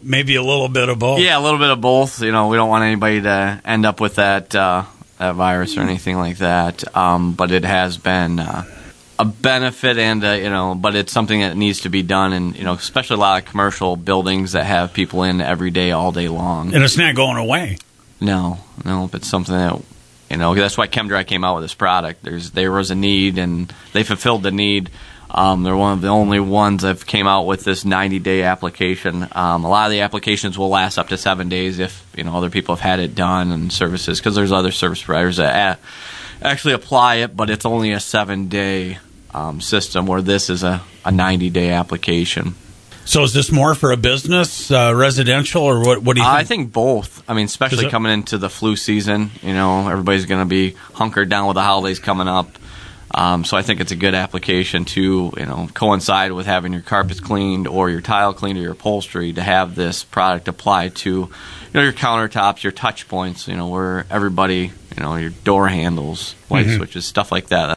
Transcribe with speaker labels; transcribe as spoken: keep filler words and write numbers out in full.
Speaker 1: maybe a little bit of both.
Speaker 2: Yeah, a little bit of both. You know, we don't want anybody to end up with that uh, that virus or anything like that. Um, but it has been uh, a benefit, and uh, you know, but it's something that needs to be done, and you know, especially a lot of commercial buildings that have people in every day, all day long.
Speaker 1: And it's not going away.
Speaker 2: No, no, but something that, you know, that's why ChemDry came out with this product. There's there was a need, and they fulfilled the need. Um, they're one of the only ones that came out with this ninety-day application. Um, a lot of the applications will last up to seven days if, you know, other people have had it done and services, because there's other service providers that a- actually apply it, but it's only a seven-day um, system, where this is a, a ninety-day application.
Speaker 1: So is this more for a business, uh, residential, or what, what do you think?
Speaker 2: I think both. I mean, especially
Speaker 1: it-
Speaker 2: coming into the flu season, you know, everybody's going to be hunkered down with the holidays coming up. Um, so I think it's a good application to, you know, coincide with having your carpets cleaned or your tile cleaned or your upholstery, to have this product applied to, you know, your countertops, your touch points, you know, where everybody, you know, your door handles, light
Speaker 1: Mhm.
Speaker 2: switches, stuff like that.